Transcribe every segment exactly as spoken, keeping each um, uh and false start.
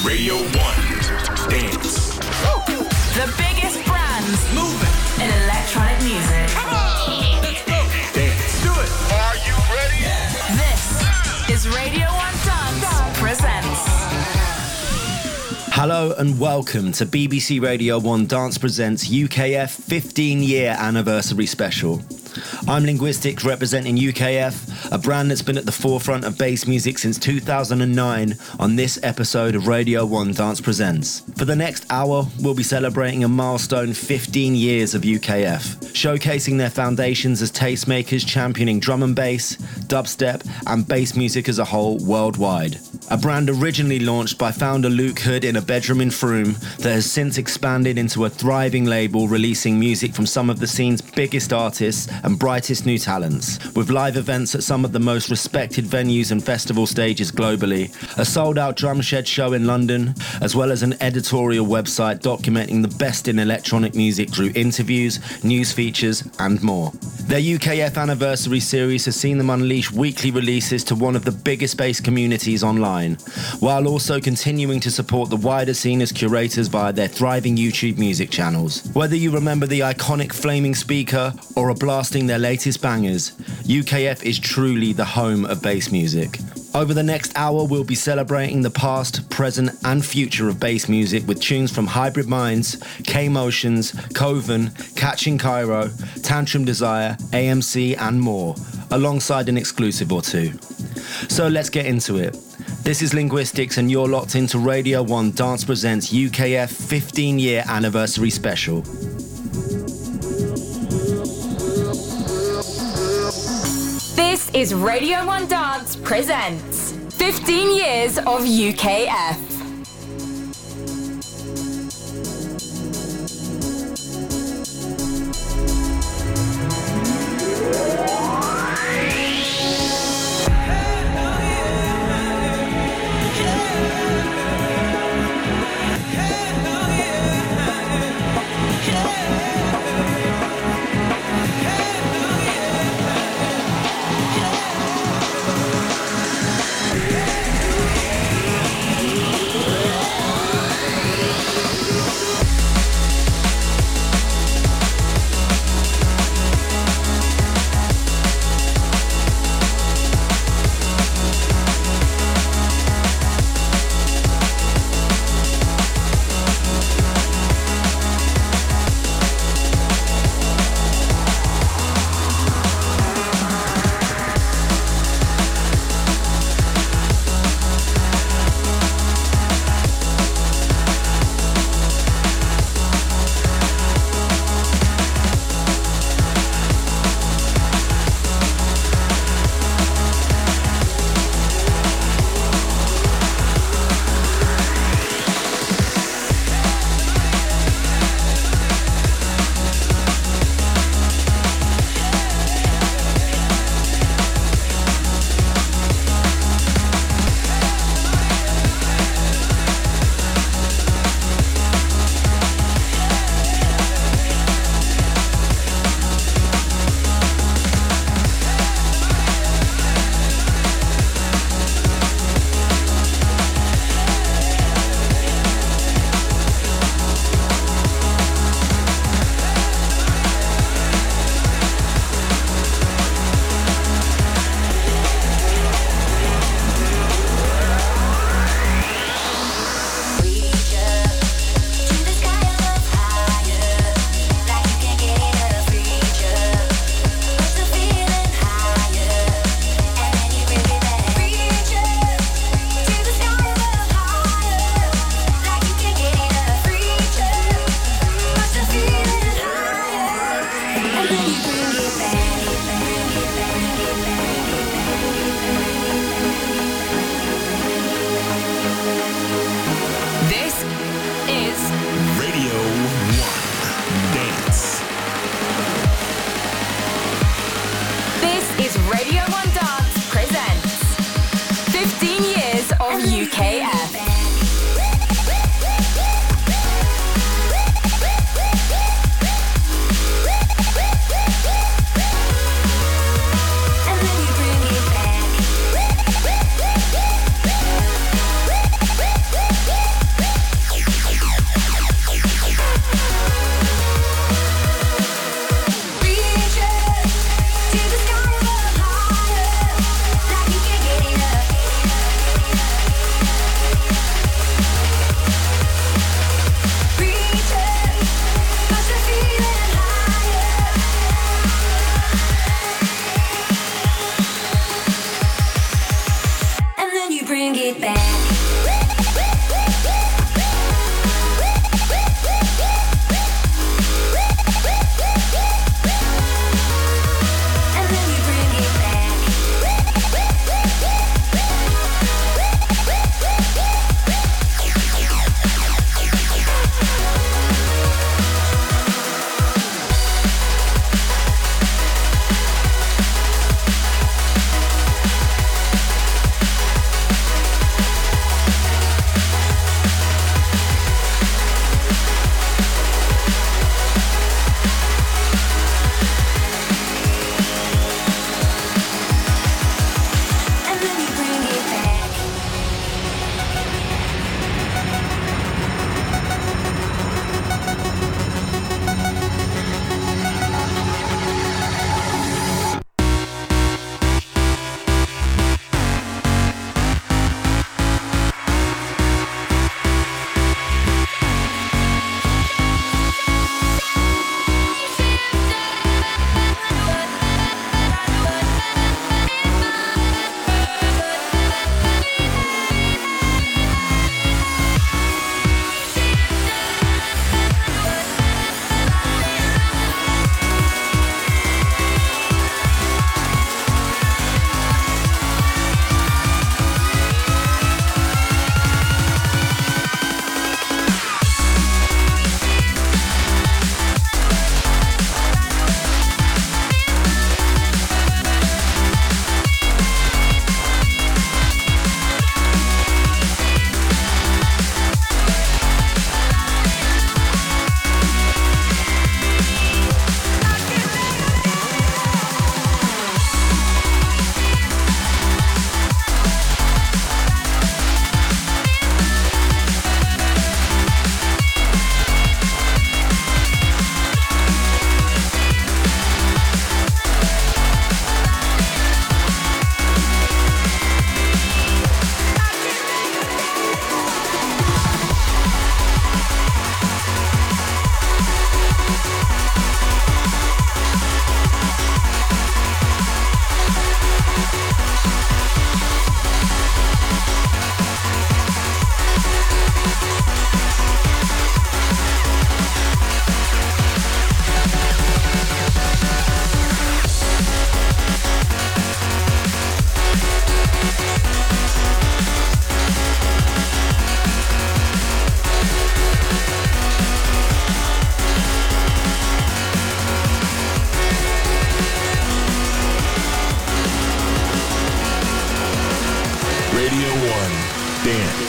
Radio one Dance. The biggest brands moving in electronic music. Come on, let's go. Dance. Do it. Are you ready? Yeah. This is Radio one Dance presents. Hello and welcome to B B C Radio one Dance Presents U K F fifteen year anniversary special. I'm Linguistics representing U K F, a brand that's been at the forefront of bass music since two thousand nine on this episode of Radio one Dance Presents. For the next hour, we'll be celebrating a milestone fifteen years of U K F, showcasing their foundations as tastemakers championing drum and bass, dubstep and bass music as a whole worldwide. A brand originally launched by founder Luke Hood in a bedroom in Frome that has since expanded into a thriving label releasing music from some of the scene's biggest artists and brightest new talents, with live events at some of the most respected venues and festival stages globally, a sold-out Drumshed show in London, as well as an editorial website documenting the best in electronic music through interviews, news features and more. Their U K F anniversary series has seen them unleash weekly releases to one of the biggest bass communities online, while also continuing to support the wider scene as curators via their thriving YouTube music channels. Whether you remember the iconic flaming speaker or are blasting their latest bangers, U K F is truly the home of bass music. Over the next hour, we'll be celebrating the past, present and future of bass music with tunes from Hybrid Minds, K-Motions, Coven, Catching Cairo, Tantrum Desire, A M C and more, alongside an exclusive or two. So let's get into it. This is Linguistics and you're locked into Radio one Dance Presents U K F fifteen year anniversary special. This is Radio one Dance presents fifteen years of U K F. U K F.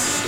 Dance.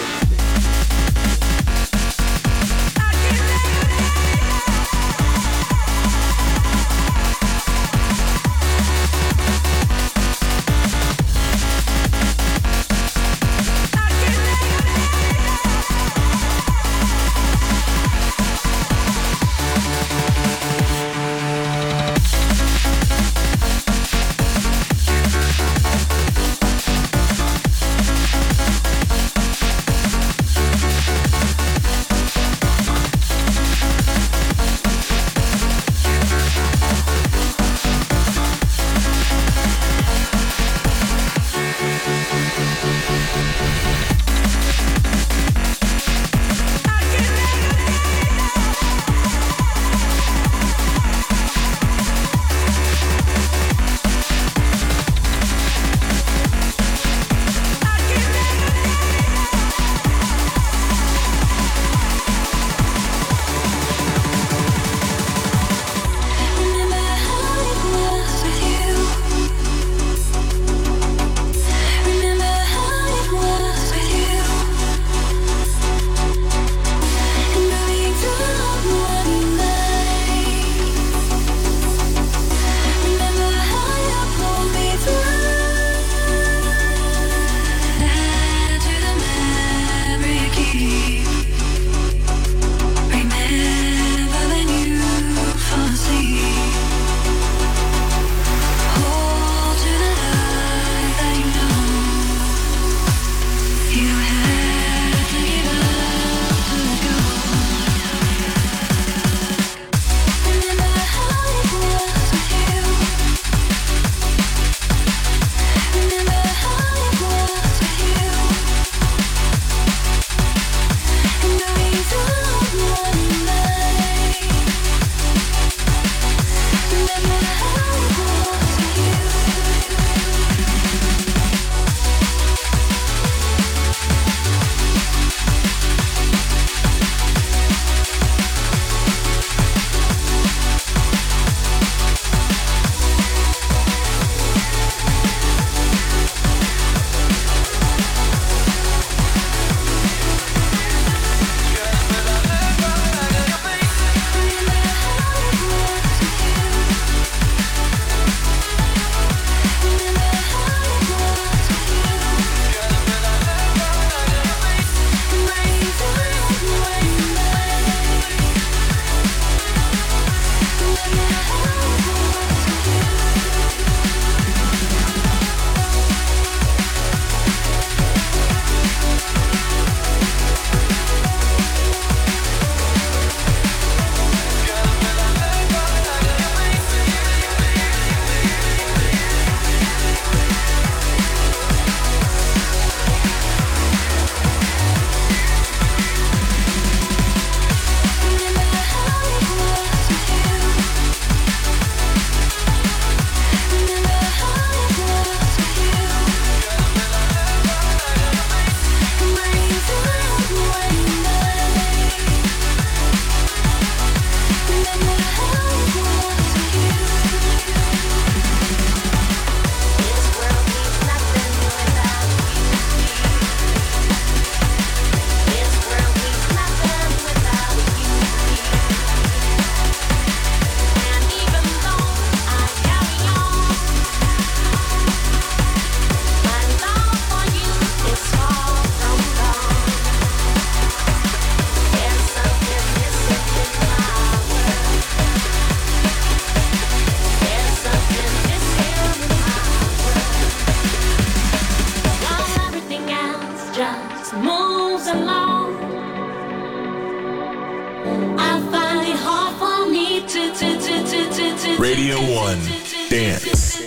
Radio one Dance.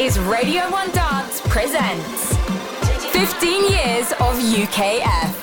is Radio one Dance presents fifteen years of U K F.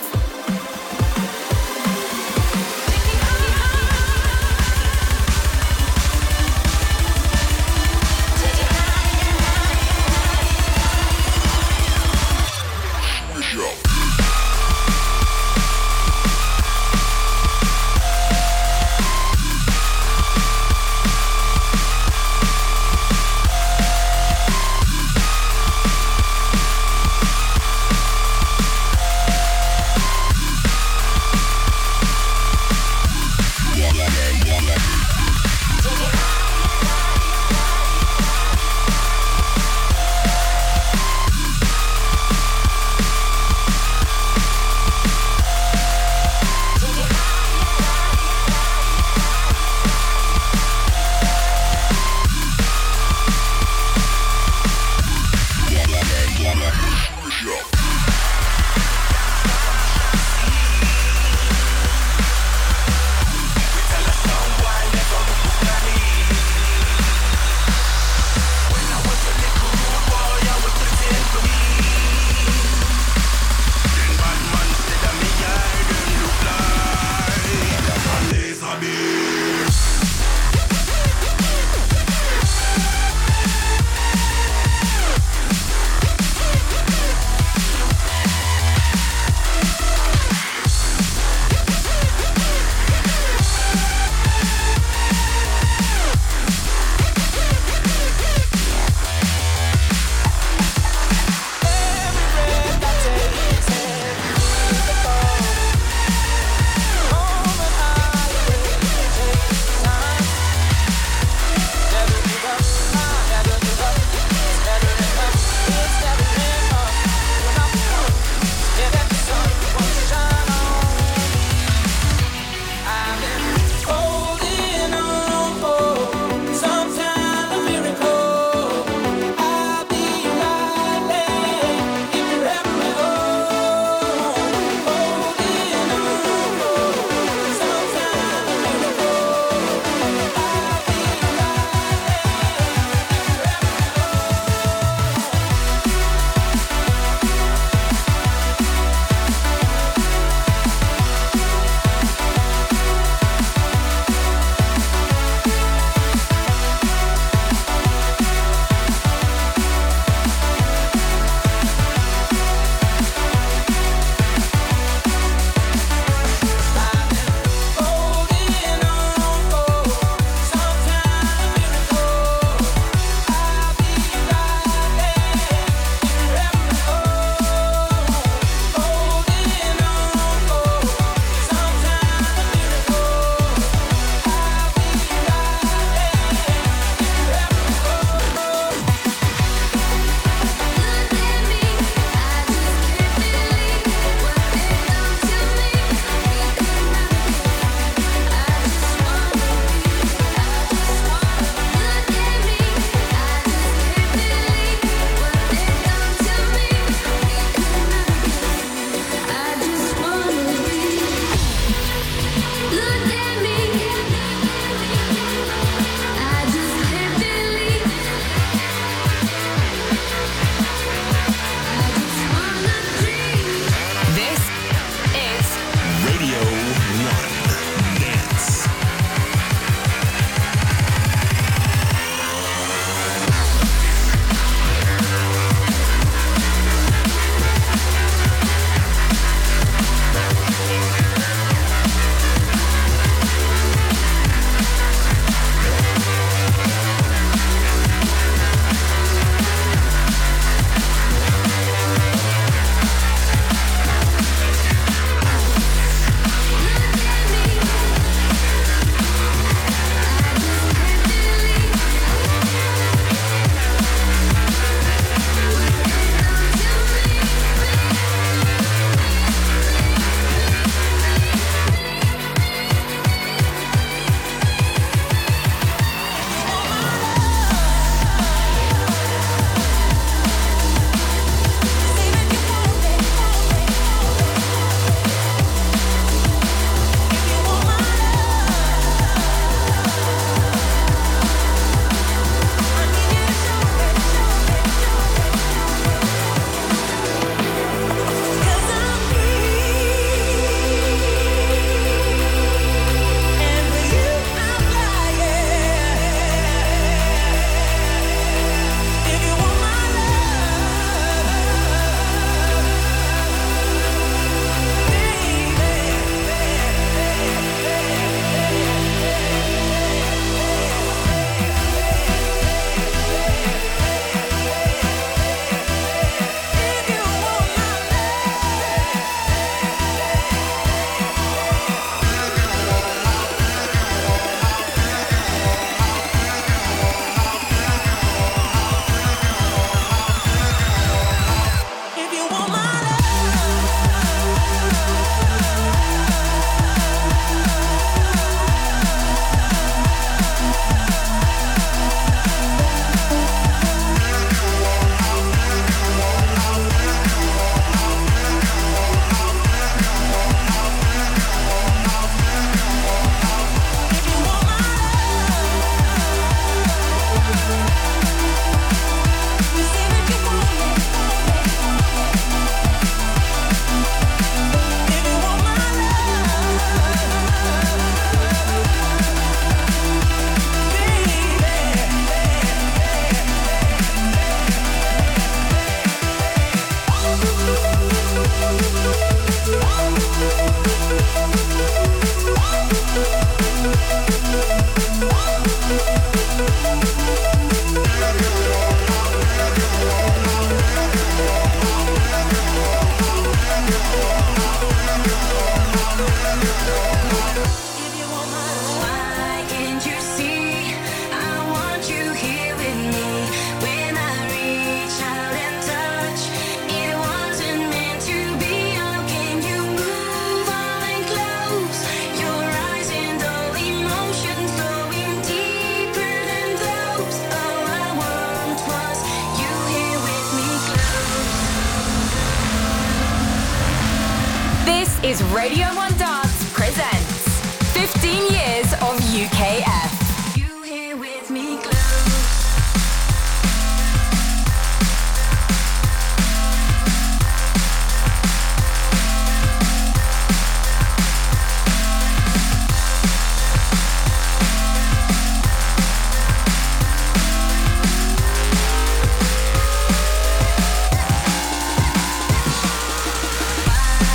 is Radio one Dance presents fifteen years of U K F. You here with me close.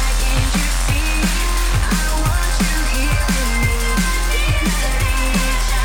I want you here with me in the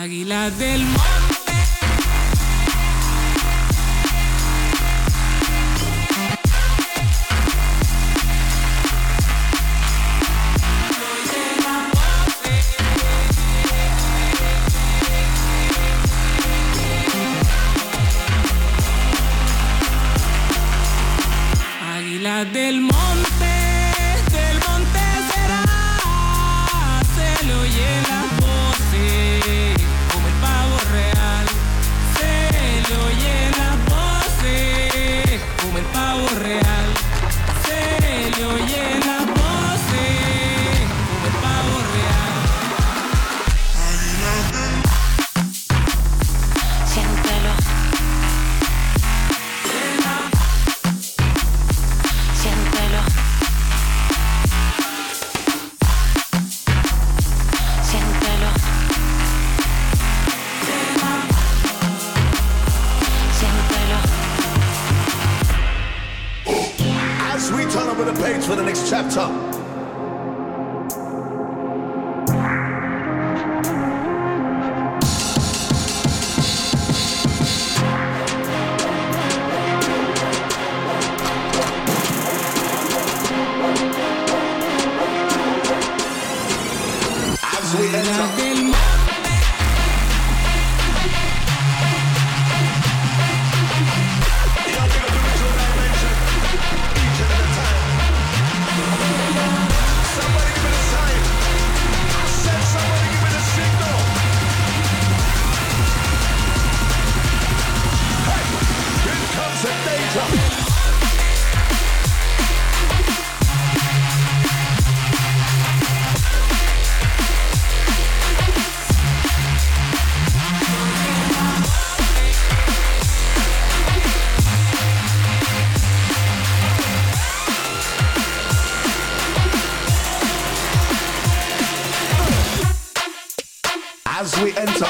Águila del monte. Águila del monte, del monte será, se le oye la voces, como el pavo real, se le oye la voces, como el pavo real, se le oye la voces, como el pavo real. Siéntelo. Siéntelo. Siéntelo. Siéntelo. As we turn over the page for the next chapter. As we enter. Somebody give me the sign. I said somebody give me the signal. Hey, here comes the danger. As we enter.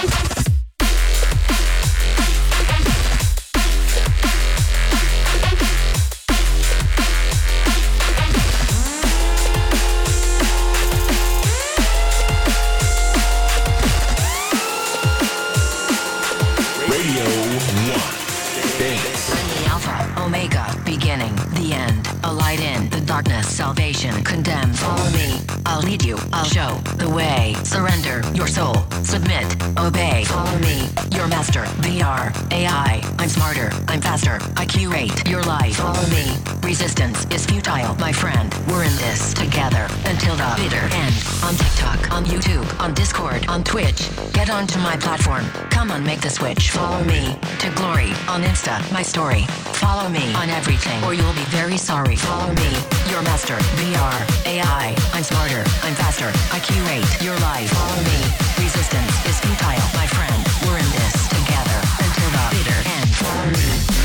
Radio one. Dance. I'm the Alpha, Omega, beginning, the end, a light in the darkness, salvation, condemned. Follow me, I'll lead you, I'll show the way. Surrender your soul, submit, obey. Follow me, your master, V R, A I. I'm smarter, I'm faster, I curate your life. Follow me, resistance is futile, my friend. We're in this together until the bitter end. On TikTok, on YouTube, on Discord, on Twitch. Get onto my platform, come on, make the switch. Follow me to glory on Insta, my story. Follow me on everything or you'll be very sorry. Follow me, your master, V R, A I. I'm smarter, I'm faster, I curate your life. Follow me, resistance is futile, my friend. We're in this together until the bitter end. Follow me.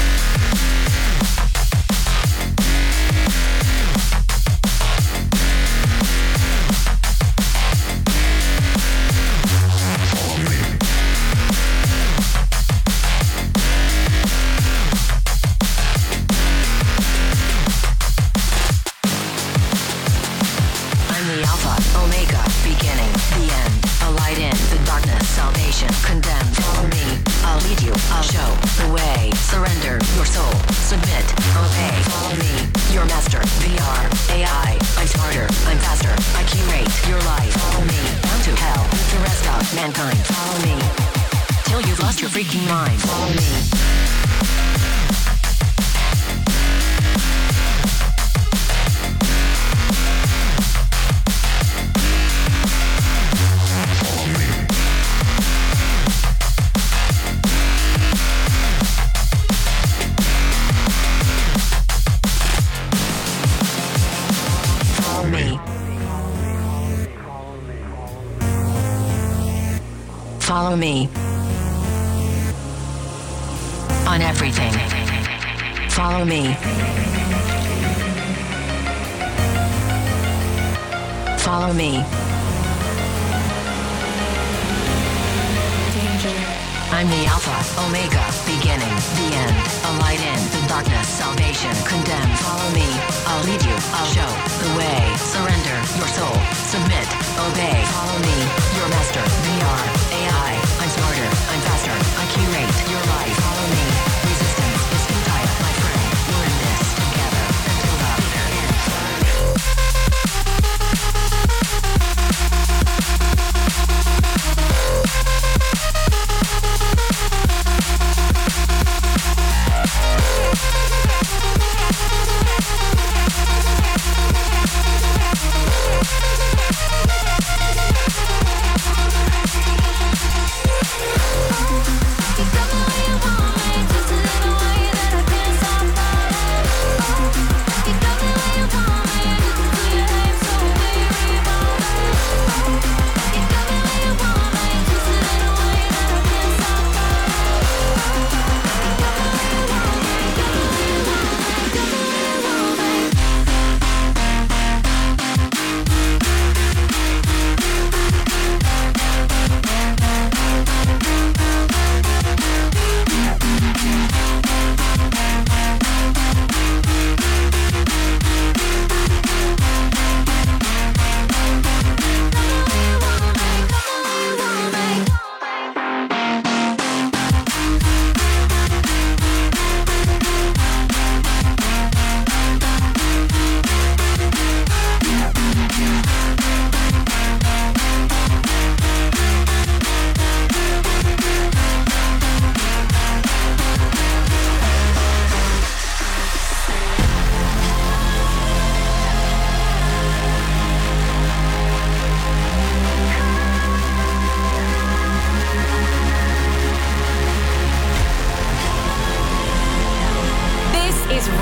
Omega, beginning, the end, a light in the darkness, salvation, condemned. Follow me, I'll lead you, I'll show the way. Surrender your soul, submit, obey. Follow me, your master, V R, A I. I'm smarter, I'm faster, I curate your life. Follow me, down to hell, the rest of mankind. Follow me, till you've lost your freaking mind. Follow me. Follow me on everything. Follow me. Follow me. I'm the Alpha, Omega, beginning, the end, a light in the darkness, salvation, condemned. Follow me, I'll lead you, I'll show the way. Surrender your soul, submit, obey. Follow me, your master, V R, A I. I'm smart.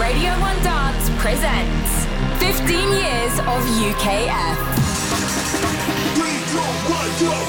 Radio one Dance presents fifteen years of U K F. Three, two, one, go.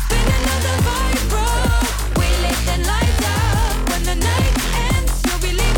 When the night ends, you'll be leaving.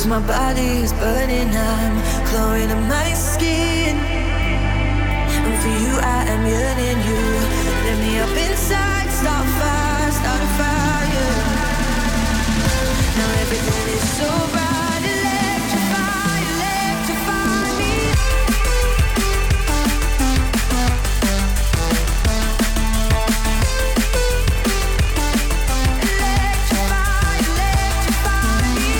my body is burning, I'm glowing in my skin. And for you I am yearning, you lift me up inside, start a fire, start a fire. Now everything is so bright, electrify, electrify me. Electrify, electrify me.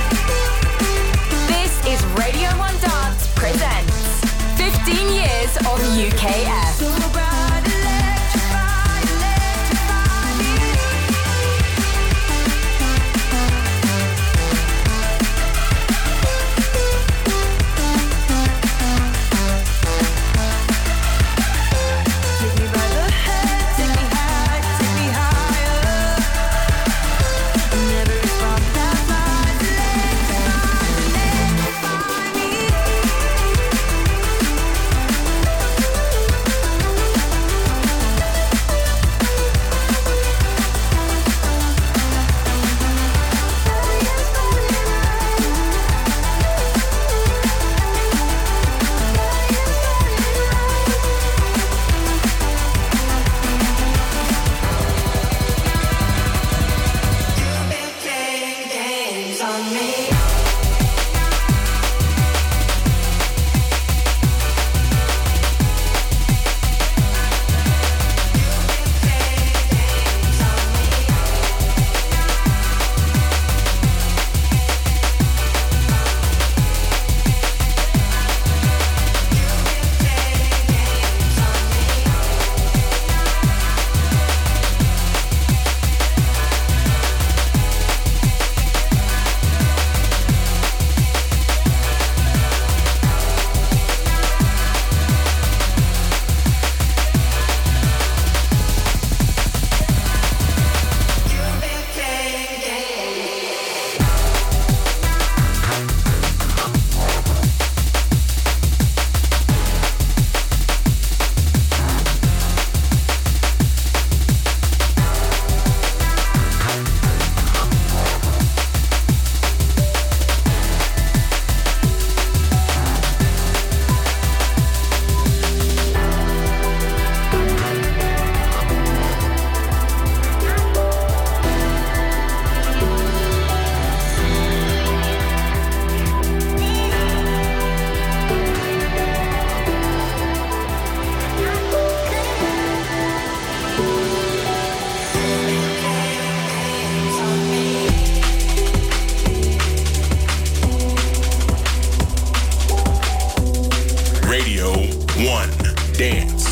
This is Radio one Dance presents fifteen years of U K F. So bright, electrify, electrify me. Take me by the head, take me high, take me higher. And every spark that flies, electrify, electrify me. Radio one Dance.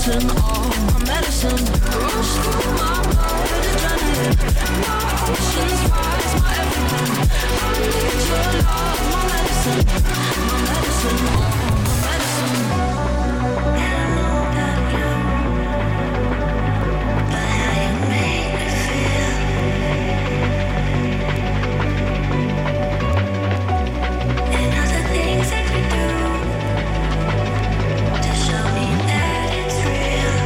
medicine, oh, my medicine. Rush through my blood, adrenaline. My oceans rise, my everything. I need your love, my medicine, my medicine, oh, my medicine. And I know that you, but how you make me feel. And all the things that you do to show me that it's real.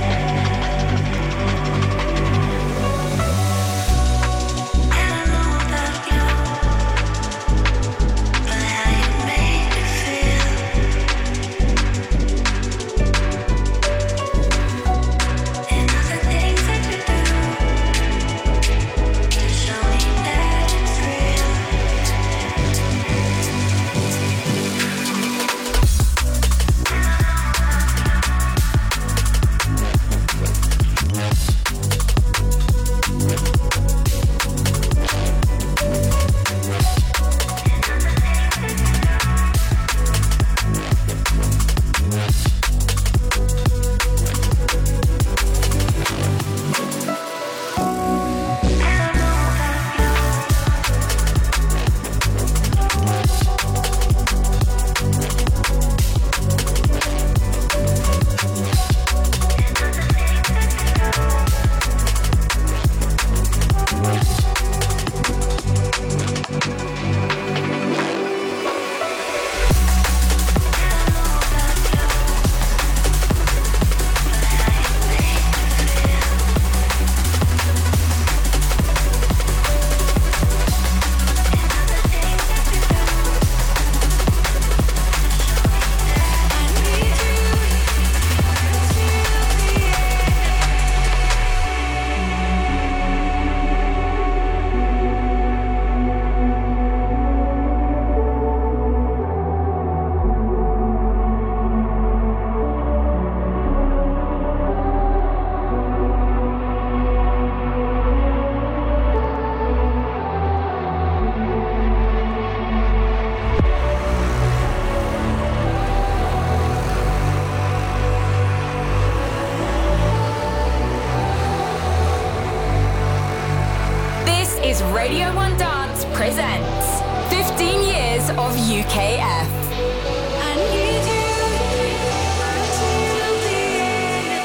And I know about you, but how you make me feel. And all the things that you do to show me that it's real. This is Radio one Dance presents fifteen years of U K F. I need you till the end.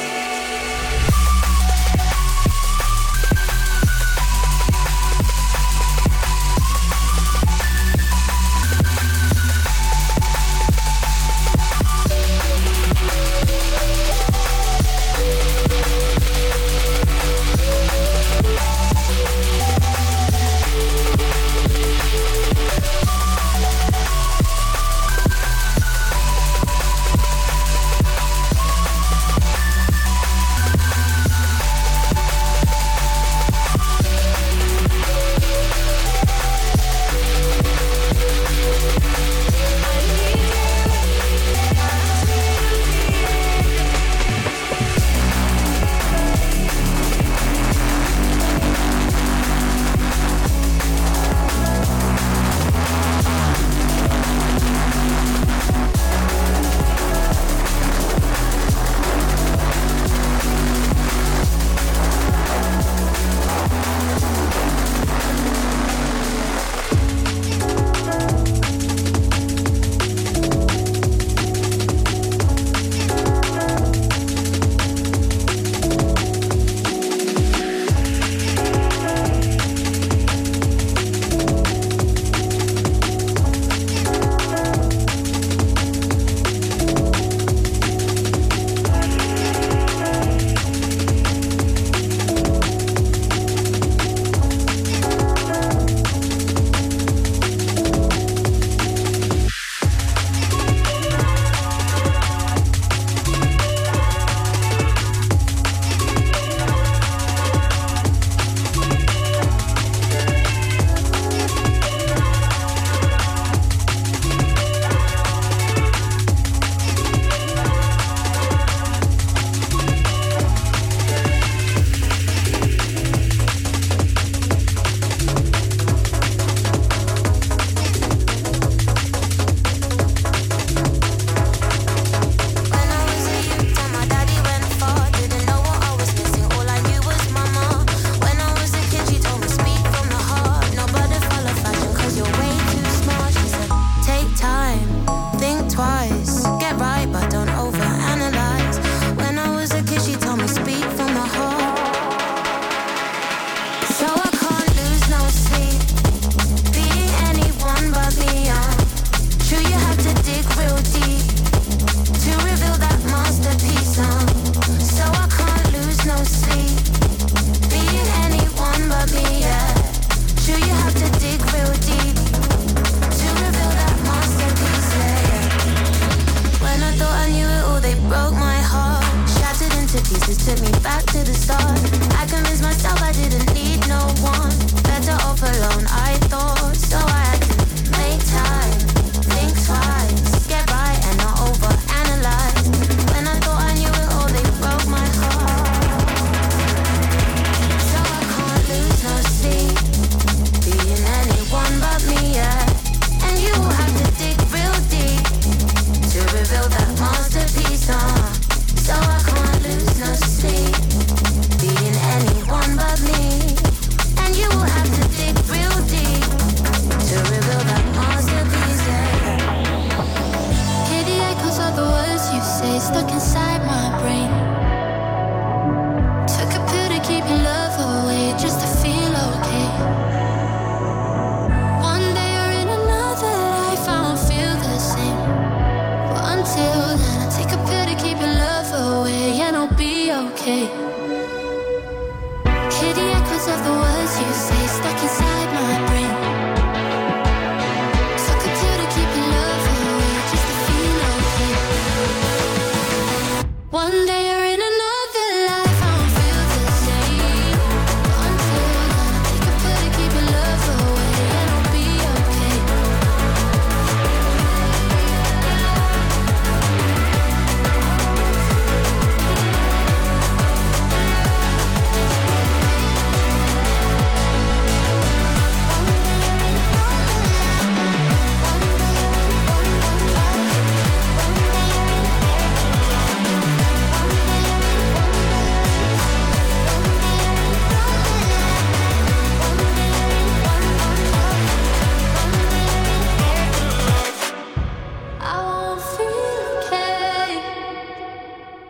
took me back to the start. I convinced myself I didn't need no one. Better off alone, I thought. So I had to make time, think twice, get right and not overanalyze. When I thought I knew it all, they broke my heart. So I can't lose no sleep, being anyone but me, yeah. And you have to dig real deep to reveal that masterpiece, uh. So I can't lose no sleep, being anyone but me. And you will have to dig real deep to reveal that masterpiece, yeah. Hear the echoes of the words you say stuck inside my brain. Took a pill to keep your love away just to feel okay. One day or in another life I won't feel the same. But until then I take a pill to keep your love away and I'll be okay. Hear the echoes of the words you say stuck inside my brain. Took a pill to keep your love away just to feel okay. One